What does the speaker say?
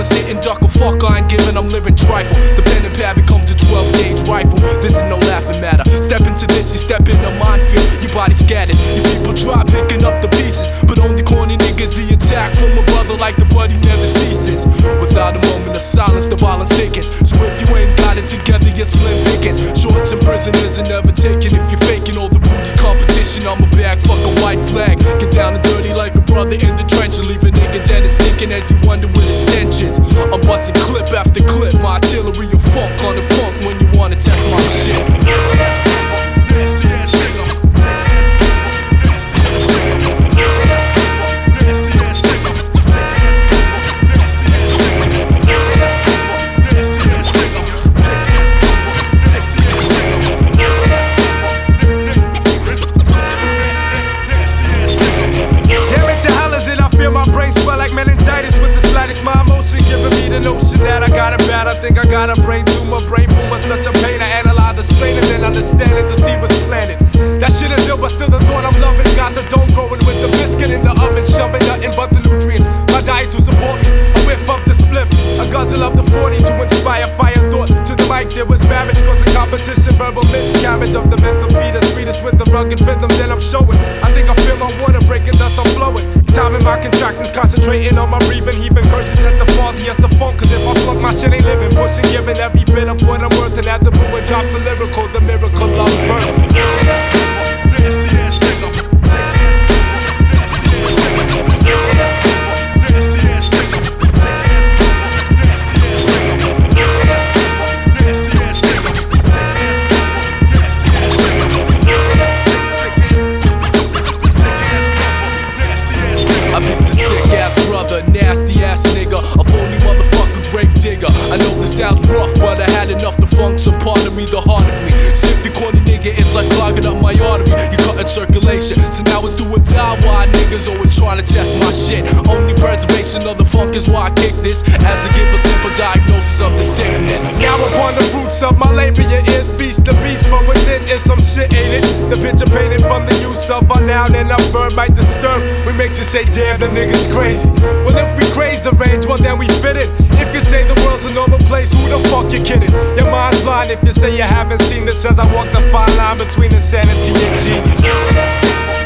a sit and duck a fuck, I ain't giving, I'm living trifle. The pen and pad becomes a 12-gauge rifle. This is no laughing matter. Step into this, you step in a minefield, your body scatters. Your people try picking up the pieces, but only corny niggas the attack from a brother like the buddy never ceases. Without a moment of silence, the violence thickens. So if you ain't got it together, you're slim pickings. Shorts and prisoners are never taken. If you're faking all the booty competition, I'm a bag, fuck a white flag. Get down and dirty like a brother in the trench, and leave a nigga dead and stinking as you wonder where the stench is. I'm busting clip after clip, my artillery of funk on the pump when you wanna test my shit. Nasty ass nigga. Nasty ass nigga. Nasty ass nigga. Nasty ass nigga. Nasty ass nigga. Nasty ass nigga. Damn it to hell is it, I feel my brain swell like meningitis with the slightest. My emotion giving me the notion that I got it bad. I think I got a brain tumor, brain boomer, such a pain. I analyze the strain and then understand it, the seed was planted. That shit is ill, but still the thought I'm loving. Got the dome growing with the biscuit in the oven, shoving nothing but the nutrients. My diet to support me, a whiff of the spliff, a guzzle of the 40 to inspire fire thought. To the mic there was marriage, causing competition, verbal miscarriage of the mental fetus. Read us with the rugged rhythm, then I'm showing. I think I feel my water breaking, thus I'm flowing. Timing my contractions, concentrating on my breathing, heaving curses at the father, yes the funk. Cause if I flunk, my shit ain't living. Pushing, giving every bit of what I'm worth, and at the boom and drop the lyrical, the miracle of birth. Nasty ass nigga. Nasty ass nigga. Nasty ass nigga. Nasty ass nigga. Nasty ass nigga. Nasty ass nigga. I beat the sick ass brother, nasty ass nigga, a phony motherfucker, grave digger. I know this sounds rough, but I had enough to funk, so part of me, the heart of me. See if the corny nigga, it's like clogging up my artery. You cutting circulation, so now it's do or die. Why niggas always trying to test my shit? Only preservation of the funk is why I kick this, as I give a simple diagnosis of the sickness. Now upon the fruits of my labor, your ears feast the beast from within. Is some shit, ain't it? The picture painted from the use of a noun and a verb might disturb. We make you say, damn, the nigga's crazy. Well, if we craze the range, well then we fit it. If you say the world's a normal place, who the fuck you kidding? Your mind's blind if you say you haven't seen this, as I walk the fine line between insanity and genius.